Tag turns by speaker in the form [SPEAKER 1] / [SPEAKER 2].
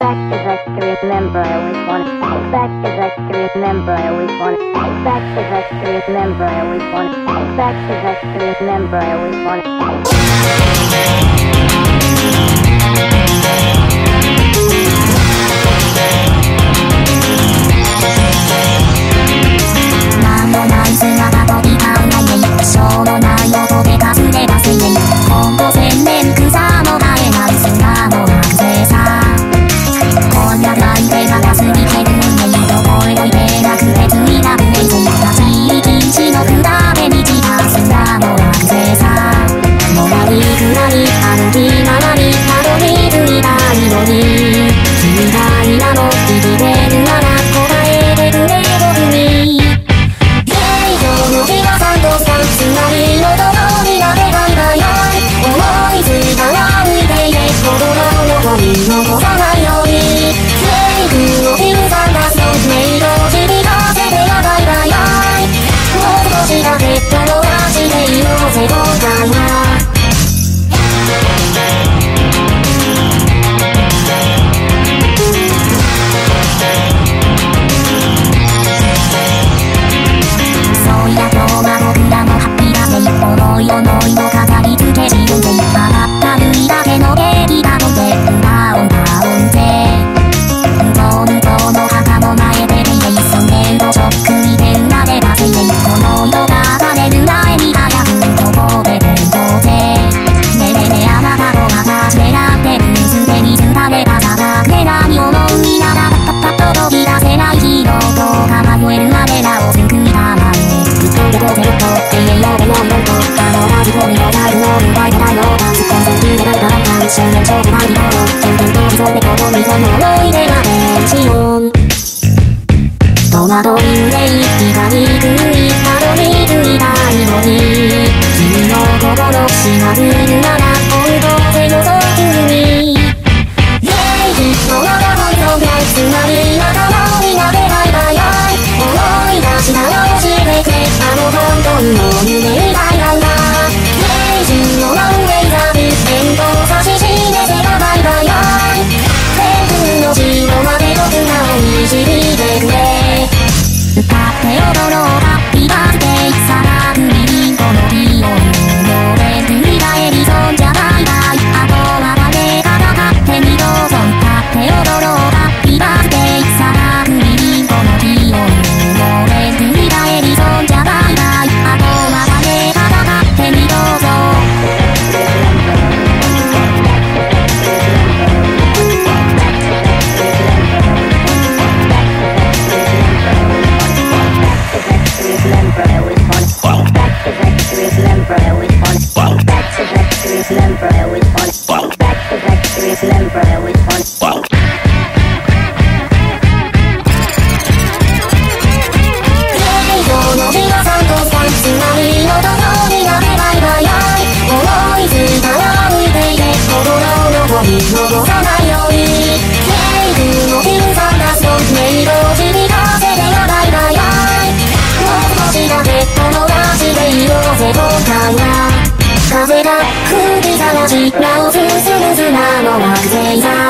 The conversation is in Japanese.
[SPEAKER 1] back cause I can remember I always wanted back cause I can remember I always wanted back cause I can remember I always wanted back cause I can remember I always wantedなんもない姿飛び交うないしょうもない音でかすれば水面今後千年草も生えない砂の惑星さこんな大手が安に減るねどこへおいでなくてついなくねついた地域地の比べに散った砂の惑星さもがりくらい歩き回りたどり着いたいのに君が今も生きてるなら答えてくれ僕につまりのとこになればいいよ思いついたら見ていて心の声残さないようにメイクをフィルさん出すのメイドを響かせてやばいばよもう少しだけ友達でいようぜ今回はそういや今日は僕らの思い思いの飾り付け自分で上がったるいだけの劇がとて歌を歌うんで向こう向こうの墓の前でそんでとちょっくりで生まればせこの色が晴れる前に早くここで伝統でねえねえねえあなたと私狙ってるすでに伝れたさだけ何思いながらパッと届き出せないヒーローとか迷える我らを救いたまえずっとでこうぜっと永遠のでもんと同じ声のタイルの奪いたいのが突っ込んで聞いてないからか少年少女なりの点々と潜んでこの溝の思い出が電子音戸惑い憂い光食いたどり着いたいのに君の心しまるなら本当で覗くにきっとまだ本当がつまり仲間になれないばよ思い出したら教えてくれ本当の夢以外なんだレイジのワンウェイザビス伝統指し示せばバイバイ全部の白まで僕らを導いてくれ歌って踊ろうハッピーバースデーさらくりりんこのピオンのれん繰り返りそうじゃバイバイあとは誰かが勝手にどうぞ歌って踊ろうハッピーバースデーさらくりりんこのピオンのれん繰り返りそうじゃバイバイあとは誰かが勝手にどうぞ残さないようにメイクをフィルさん出すとメイドを響かせてやばいばよもう少しだけ友達でいようぜ今回は風が吹きさらしなお進む砂の惑星さ